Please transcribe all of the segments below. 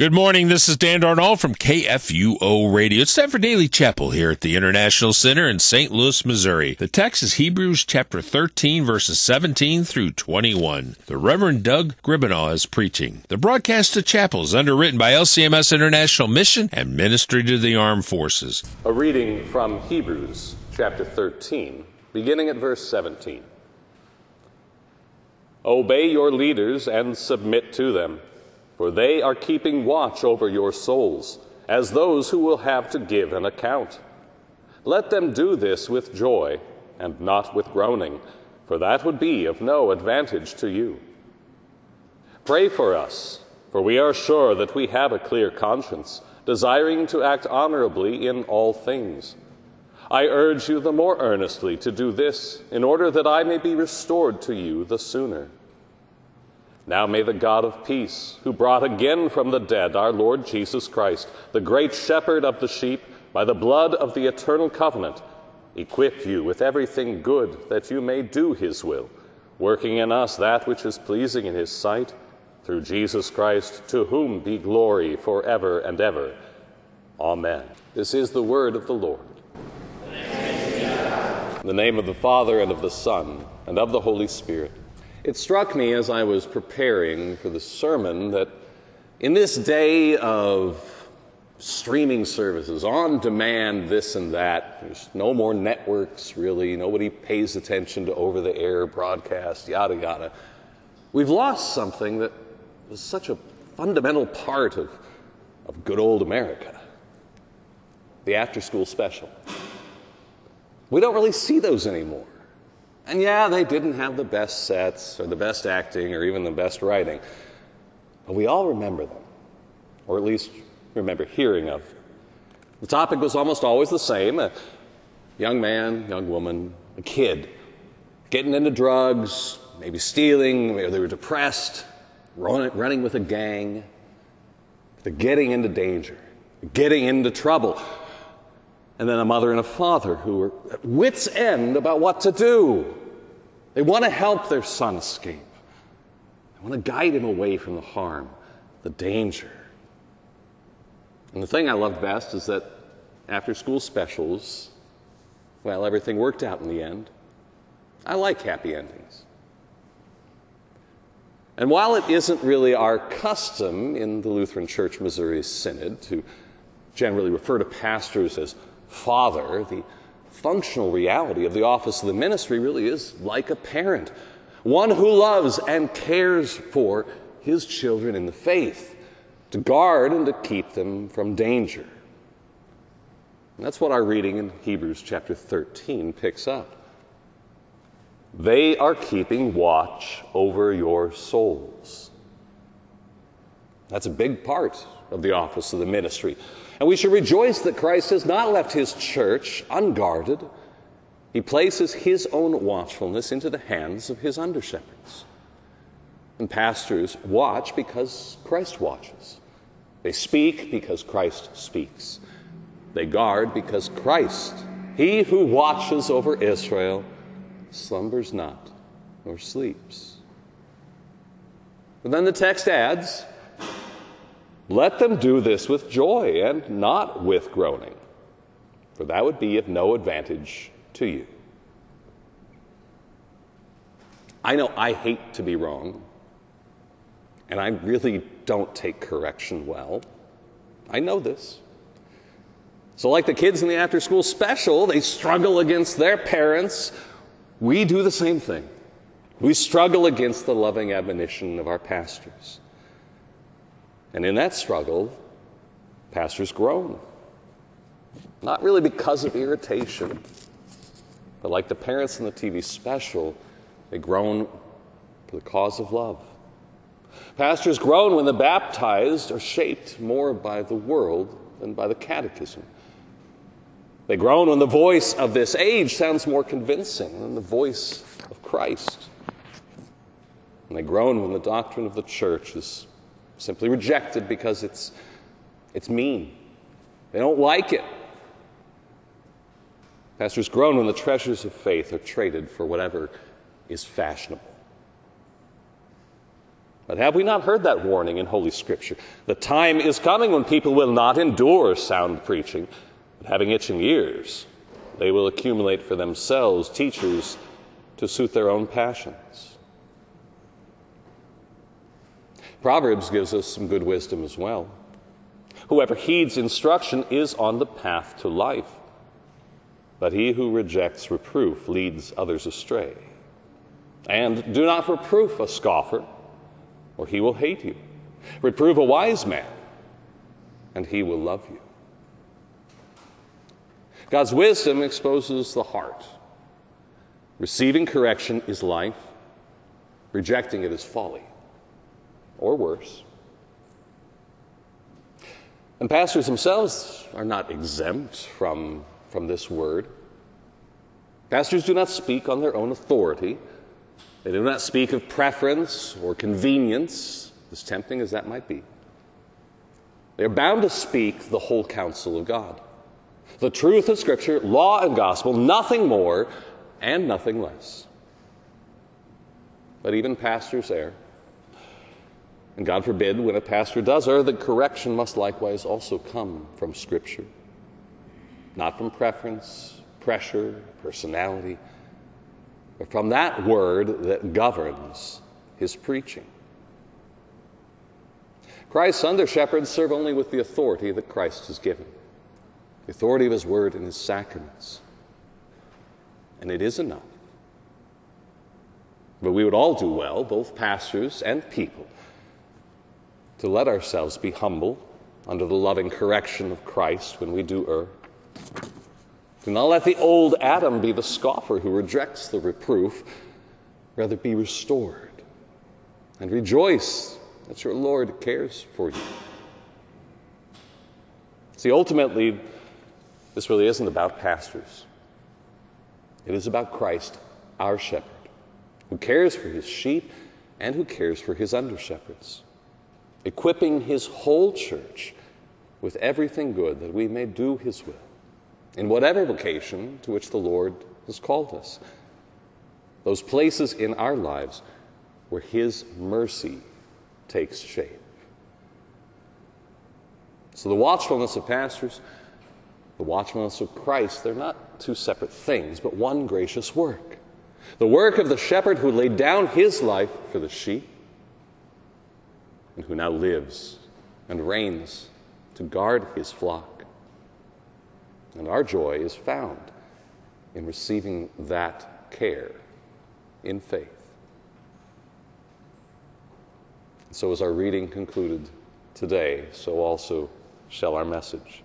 Good morning. This is Dan Darnall from KFUO Radio. It's time for Daily Chapel here at the International Center in St. Louis, Missouri. The text is Hebrews chapter 13, verses 17 through 21. The Reverend Doug Gribanaw is preaching. The broadcast of chapel is underwritten by LCMS International Mission and Ministry to the Armed Forces. A reading from Hebrews chapter 13, beginning at verse 17. Obey your leaders and submit to them, for they are keeping watch over your souls, as those who will have to give an account. Let them do this with joy, and not with groaning, for that would be of no advantage to you. Pray for us, for we are sure that we have a clear conscience, desiring to act honorably in all things. I urge you the more earnestly to do this, in order that I may be restored to you the sooner. Now may the God of peace, who brought again from the dead our Lord Jesus Christ, the great shepherd of the sheep, by the blood of the eternal covenant, equip you with everything good that you may do his will, working in us that which is pleasing in his sight, through Jesus Christ, to whom be glory forever and ever. Amen. This is the word of the Lord. In the name of the Father, and of the Son, and of the Holy Spirit. It struck me as I was preparing for the sermon that in this day of streaming services, on demand, this and that, there's no more networks really, nobody pays attention to over-the-air broadcast, yada yada. We've lost something that was such a fundamental part of good old America, the after-school special. We don't really see those anymore. And yeah, they didn't have the best sets or the best acting or even the best writing. But we all remember them, or at least remember hearing of them. The topic was almost always the same. A young man, young woman, a kid, getting into drugs, maybe stealing, maybe they were depressed, running with a gang. They're getting into danger, getting into trouble. And then a mother and a father who are at wit's end about what to do. They want to help their son escape. They want to guide him away from the harm, the danger. And the thing I loved best is that after school specials, well, everything worked out in the end. I like happy endings. And while it isn't really our custom in the Lutheran Church Missouri Synod to generally refer to pastors as Father, the functional reality of the office of the ministry really is like a parent, one who loves and cares for his children in the faith, to guard and to keep them from danger. And that's what our reading in Hebrews chapter 13 picks up. They are keeping watch over your souls. That's a big part of the office of the ministry. And we should rejoice that Christ has not left his church unguarded. He places his own watchfulness into the hands of his under-shepherds. And pastors watch because Christ watches. They speak because Christ speaks. They guard because Christ, he who watches over Israel, slumbers not nor sleeps. But then the text adds, let them do this with joy and not with groaning, for that would be of no advantage to you. I know I hate to be wrong, and I really don't take correction well. I know this. So like the kids in the after-school special, they struggle against their parents. We do the same thing. We struggle against the loving admonition of our pastors. And in that struggle, pastors groan. Not really because of irritation, but like the parents in the TV special, they groan for the cause of love. Pastors groan when the baptized are shaped more by the world than by the catechism. They groan when the voice of this age sounds more convincing than the voice of Christ. And they groan when the doctrine of the church is simply rejected because it's mean. They don't like it. Pastors groan when the treasures of faith are traded for whatever is fashionable. But have we not heard that warning in Holy Scripture? The time is coming when people will not endure sound preaching, but having itching ears, they will accumulate for themselves teachers to suit their own passions. Proverbs gives us some good wisdom as well. Whoever heeds instruction is on the path to life, but he who rejects reproof leads others astray. And do not reproof a scoffer, or he will hate you. Reprove a wise man, and he will love you. God's wisdom exposes the heart. Receiving correction is life. Rejecting it is folly, or worse. And pastors themselves are not exempt from this word. Pastors do not speak on their own authority. They do not speak of preference or convenience, as tempting as that might be. They are bound to speak the whole counsel of God, the truth of Scripture, law and gospel, nothing more and nothing less. But even pastors err. And God forbid, when a pastor does err, the correction must likewise also come from Scripture, not from preference, pressure, personality, but from that word that governs his preaching. Christ's under-shepherds serve only with the authority that Christ has given, the authority of his word and his sacraments. And it is enough. But we would all do well, both pastors and people, to let ourselves be humble under the loving correction of Christ when we do err. Do not let the old Adam be the scoffer who rejects the reproof. Rather be restored and rejoice that your Lord cares for you. See, ultimately, this really isn't about pastors. It is about Christ, our shepherd, who cares for his sheep and who cares for his under-shepherds, equipping his whole church with everything good that we may do his will in whatever vocation to which the Lord has called us. Those places in our lives where his mercy takes shape. So the watchfulness of pastors, the watchfulness of Christ, they're not two separate things, but one gracious work. The work of the shepherd who laid down his life for the sheep and who now lives and reigns to guard his flock. And our joy is found in receiving that care in faith. So as our reading concluded today, so also shall our message.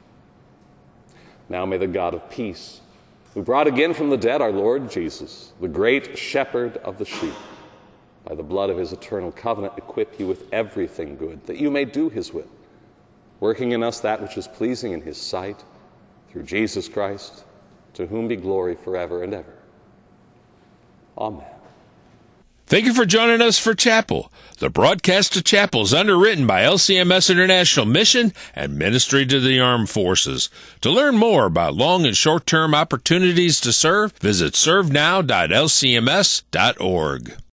Now may the God of peace, who brought again from the dead our Lord Jesus, the great shepherd of the sheep, by the blood of his eternal covenant, equip you with everything good, that you may do his will, working in us that which is pleasing in his sight, through Jesus Christ, to whom be glory forever and ever. Amen. Thank you for joining us for Chapel. The broadcast of Chapel is underwritten by LCMS International Mission and Ministry to the Armed Forces. To learn more about long and short-term opportunities to serve, visit servenow.lcms.org.